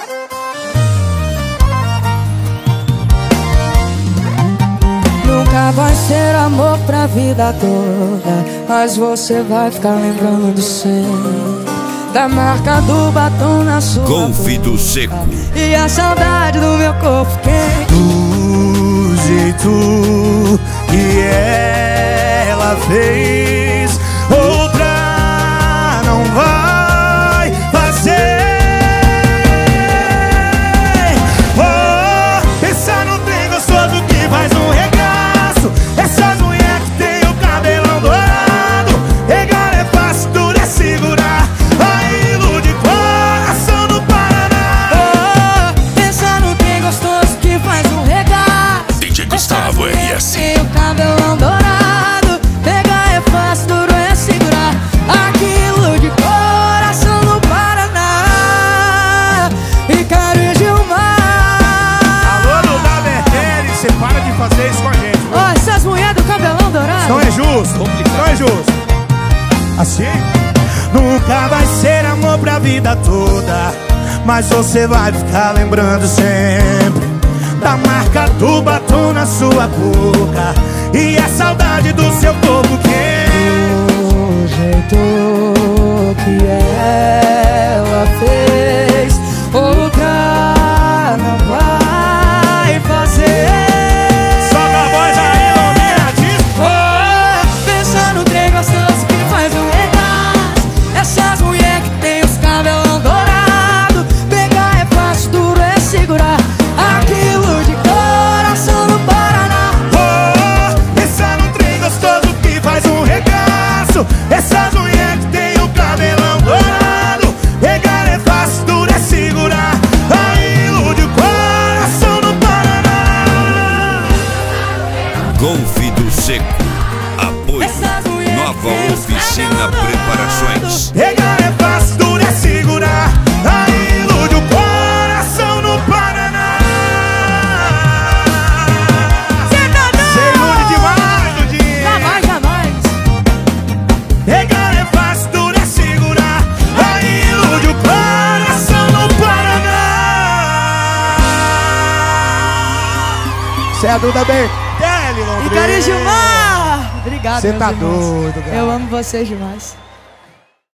Nunca vai ser amor pra vida toda, mas você vai ficar lembrando sempre da marca do batom na sua Golfe do Seco e a saudade do meu corpo quente. Do jeito que ela fez, outra não vai fazer. Oh, pensar no trem gostoso que faz um regaço, essas mulheres que tem o cabelão dourado. Pegar é fácil, tudo é segurar. Aí ilude coração no Paraná. Oh, pensar no trem gostoso que faz um regaço, DJ Gustavo RS. tem o cabelão dourado. Pegar é fácil, duro é segurar. Aquilo de coração no Paraná. Ricardo e Gilmar. Alô, não dá Bertelli, você para de fazer isso com a gente, viu? Ó, essas mulheres do cabelão dourado. Não é justo, não é justo. Assim? Nunca vai ser amor pra vida toda, mas você vai ficar lembrando sempre da marca do batom na sua boca e a saudade do seu corpo quente. Do jeito que ela fez, outra não vai fazer. Solta a voz aí, Lominha, diz. Oh, pensa no trem gostoso que faz um regaço, essas mulheres que tem os cabelão dourado. Pegar é fácil, duro é segurar. Aquilo de coração no Paraná. Oh, pensar no trem gostoso que faz um regaço, essas mulheres que tem o cabelão dourado. Pegar é fácil, duro é segurar. Aí ilude o coração no Paraná. Golfe do Seco. Apoio Nova Oficina Preparações. Pegar é fácil, duro é segurar. Aí ilude o coração no Paraná. Cê ilude demais, Dudinho. Jamais, jamais. Pegar é fácil, duro é segurar. Aí ilude o coração no Paraná. Cê é a Duda Bertelli, Londrina. Ricardo e Gilmar. Obrigado, Cê meus tá irmãos. doido, cara. Eu amo vocês demais.